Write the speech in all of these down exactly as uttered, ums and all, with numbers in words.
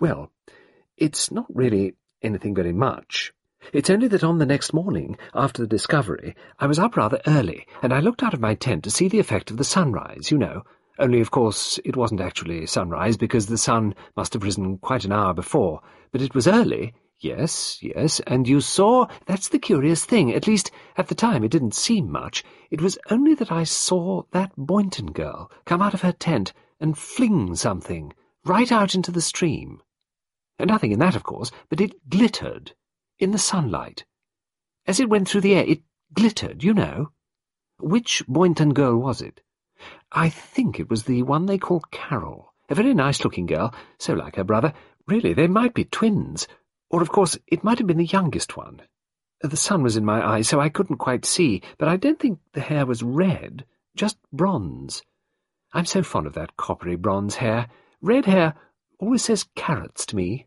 Well, it's not really anything very much. It's only that on the next morning, after the discovery, I was up rather early, and I looked out of my tent to see the effect of the sunrise, you know. Only, of course, it wasn't actually sunrise, because the sun must have risen quite an hour before. But it was early, yes, yes, and you saw— That's the curious thing. At least, at the time, it didn't seem much. It was only that I saw that Boynton girl come out of her tent and fling something right out into the stream. And nothing in that, of course, but it glittered in the sunlight. As it went through the air, it glittered, you know. Which Boynton girl was it? I think it was the one they call Carol. A very nice-looking girl, so like her brother. Really, they might be twins. Or, of course, it might have been the youngest one. The sun was in my eyes, so I couldn't quite see, but I don't think the hair was red, just bronze. I'm so fond of that coppery bronze hair. Red hair always says carrots to me.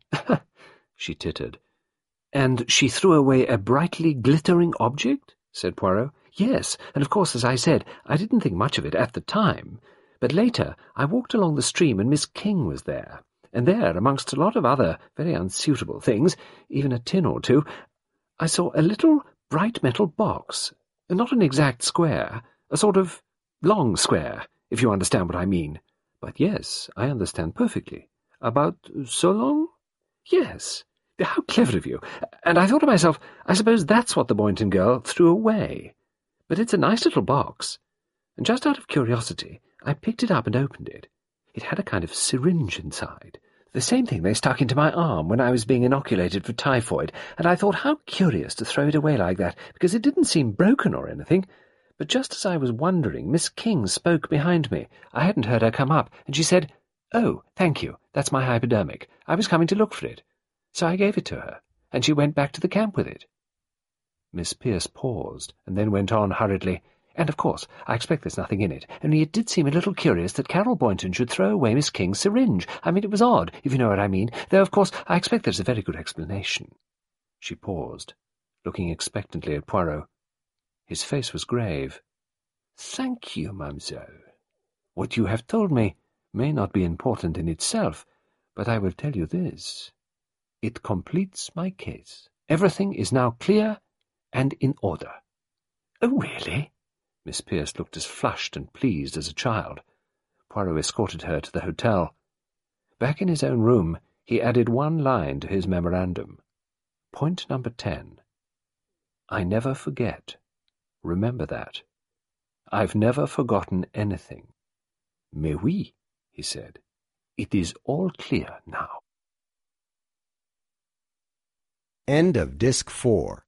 She tittered. And she threw away a brightly glittering object? Said Poirot. Yes, and of course, as I said, I didn't think much of it at the time. But later I walked along the stream and Miss King was there. And there, amongst a lot of other very unsuitable things, even a tin or two, I saw a little bright metal box. Not an exact square, a sort of long square, if you understand what I mean. But yes, I understand perfectly. About so long? Yes. How clever of you. And I thought to myself, I suppose that's what the Boynton girl threw away. But it's a nice little box. And just out of curiosity, I picked it up and opened it. It had a kind of syringe inside, the same thing they stuck into my arm when I was being inoculated for typhoid, and I thought how curious to throw it away like that, because it didn't seem broken or anything. But just as I was wondering, Miss King spoke behind me. I hadn't heard her come up, and she said, "Oh, thank you, that's my hypodermic. I was coming to look for it." So I gave it to her, and she went back to the camp with it. Miss Pearce paused, and then went on hurriedly, "And, of course, I expect there's nothing in it, only it did seem a little curious that Carol Boynton should throw away Miss King's syringe. I mean, it was odd, if you know what I mean, though, of course, I expect there's a very good explanation." She paused, looking expectantly at Poirot. His face was grave. "Thank you, mademoiselle. What you have told me may not be important in itself, but I will tell you this. It completes my case. Everything is now clear and in order." "Oh, really?" Miss Pearce looked as flushed and pleased as a child. Poirot escorted her to the hotel. Back in his own room, he added one line to his memorandum. Point number ten. "I never forget. Remember that. I've never forgotten anything." "Mais oui," he said. "It is all clear now." End of Disc four.